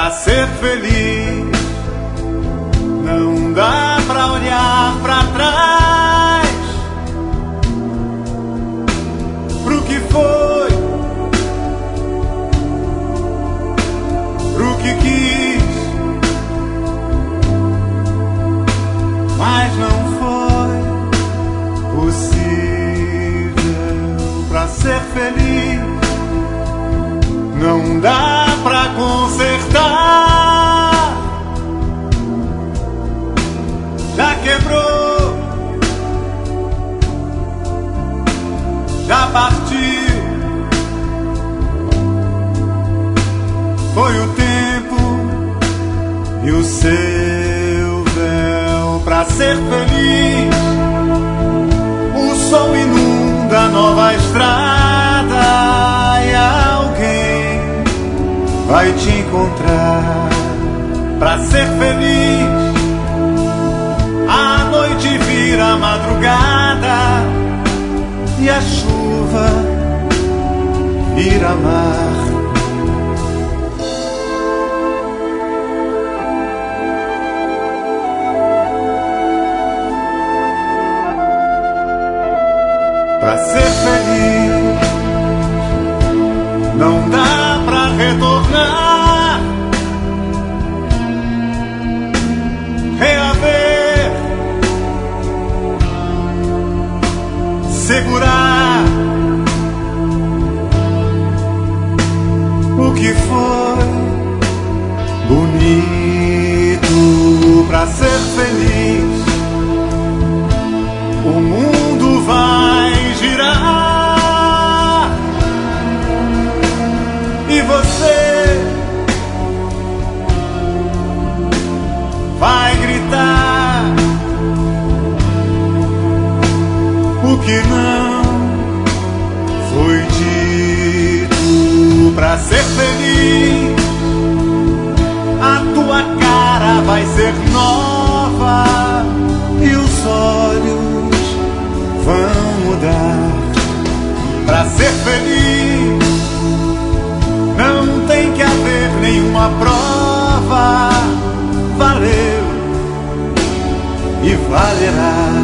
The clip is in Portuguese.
Pra ser feliz, não dá pra olhar pra trás, pro que foi, pro que quis, mas não foi possível. Pra ser feliz, não dá pra consertar. Já quebrou, já partiu. Foi o tempo e o seu véu. Pra ser feliz, o sol inunda a nova estrada e alguém vai te encontrar. Pra ser feliz, a noite vira madrugada e a chuva vira mar. Pra ser feliz, não dá pra retornar, reaver, segurar o que foi bonito. Pra ser feliz, o mundo vai girar e você vai gritar o que não foi dito. Pra ser feliz, a tua cara vai ser nova e os olhos vão mudar. Pra ser feliz, não tem que haver nenhuma prova. Valeu e valerá.